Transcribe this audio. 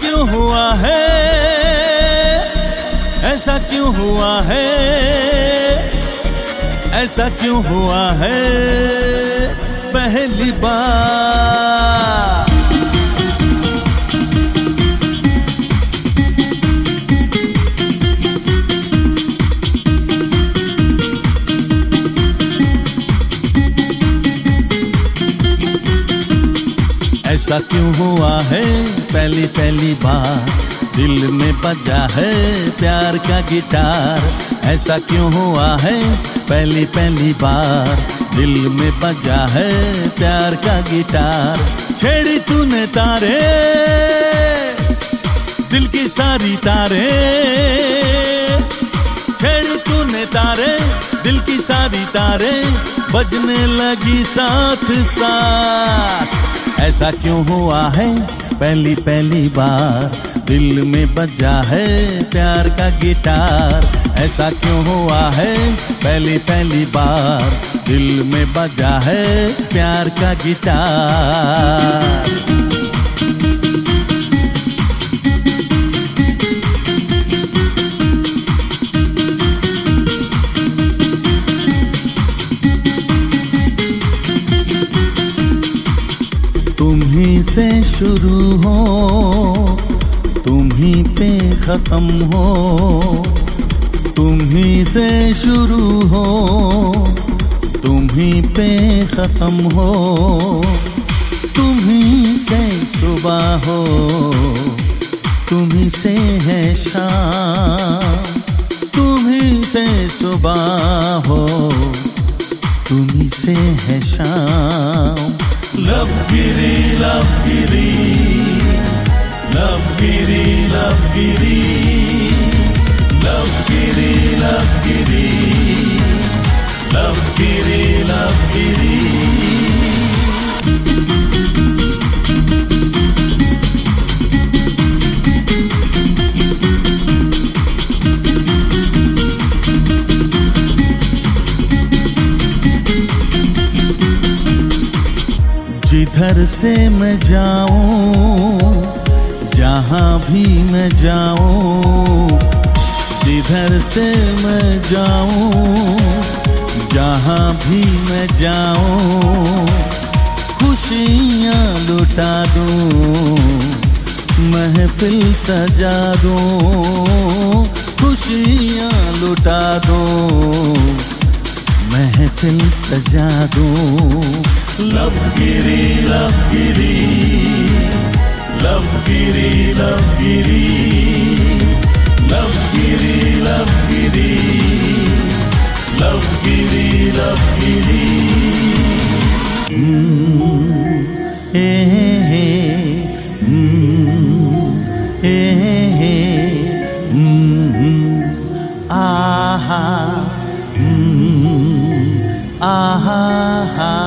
क्यों हुआ है, ऐसा क्यों हुआ है, ऐसा क्यों हुआ है पहली बार। ऐसा क्यों हुआ है पहली पहली बार, दिल में बजा है प्यार का गिटार। ऐसा क्यों हुआ है पहली पहली बार, दिल में बजा है प्यार का गिटार। छेड़ी तूने तारे, दिल की सारी तारे, छेड़ी तूने तारे, दिल की सारी तारे, बजने लगी साथ साथ। ऐसा क्यों हुआ है पहली पहली बार, दिल में बजा है प्यार का गिटार। ऐसा क्यों हुआ है पहली पहली बार, दिल में बजा है प्यार का गिटार। तुम्हीं से शुरू हो, तुम्हीं पे खत्म हो, तुम्हीं से शुरू हो, तुम्हीं पे खत्म हो, तुम्हीं से सुबह हो, तुम्हीं से है शाम, तुम्हीं से सुबह हो, तुम्हीं से है शाम। Love Giri, Love Giri, Love Giri, Love Giri, Love Giri, Love Giri, Love Giri, Love Giri। जिधर से मैं जाऊं, जहां भी मैं जाऊं, जिधर से मैं जाऊं, जहां भी मैं जाऊं, खुशियां लुटा दूं, महफिल सजा दूं, खुशियां लुटा दूं, महफिल सजा दूं। Love Giri, Love Giri, Love Giri, Love Giri, Love Giri, Love Giri, Love Giri, Love Giri। आहा, आहा, आहा।